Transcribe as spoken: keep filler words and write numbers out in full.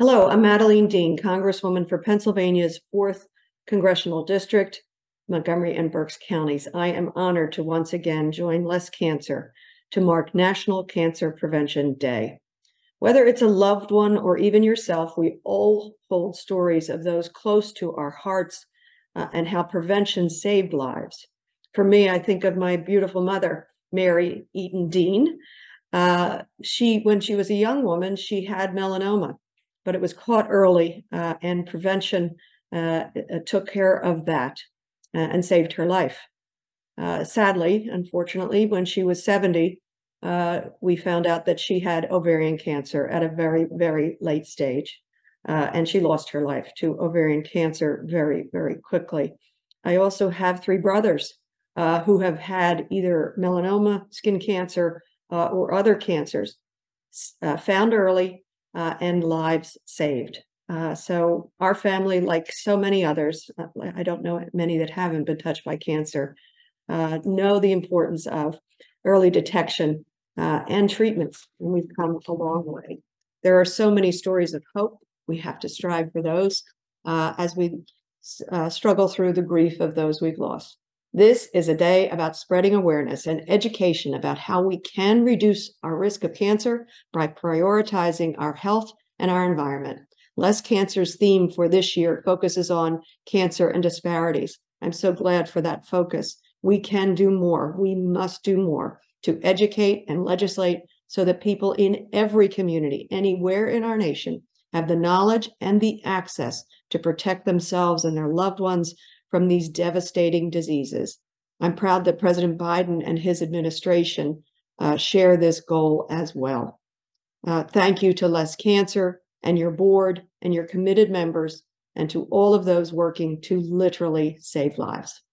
Hello, I'm Madeleine Dean, Congresswoman for Pennsylvania's fourth Congressional District, Montgomery and Berks counties. I am honored to once again join Less Cancer to mark National Cancer Prevention Day. Whether it's a loved one or even yourself, we all hold stories of those close to our hearts uh, and how prevention saved lives. For me, I think of my beautiful mother, Mary Eaton Dean. Uh, she, when she was a young woman, she had melanoma, but it was caught early, uh, and prevention uh, took care of that uh, and saved her life. Uh, sadly, unfortunately, when she was seventy, uh, we found out that she had ovarian cancer at a very, very late stage, uh, and she lost her life to ovarian cancer very, very quickly. I also have three brothers uh, who have had either melanoma, skin cancer, uh, or other cancers, uh, found early, Uh, and lives saved. Uh, so our family, like so many others, uh, I don't know many that haven't been touched by cancer, uh, know the importance of early detection uh, and treatments. And we've come a long way. There are so many stories of hope. We have to strive for those uh, as we uh, struggle through the grief of those we've lost. This is a day about spreading awareness and education about how we can reduce our risk of cancer by prioritizing our health and our environment. Less Cancer's theme for this year focuses on cancer and disparities. I'm so glad for that focus. We can do more. We must do more to educate and legislate so that people in every community, anywhere in our nation, have the knowledge and the access to protect themselves and their loved ones from these devastating diseases. I'm proud that President Biden and his administration uh, share this goal as well. Uh, thank you to Less Cancer and your board and your committed members, and to all of those working to literally save lives.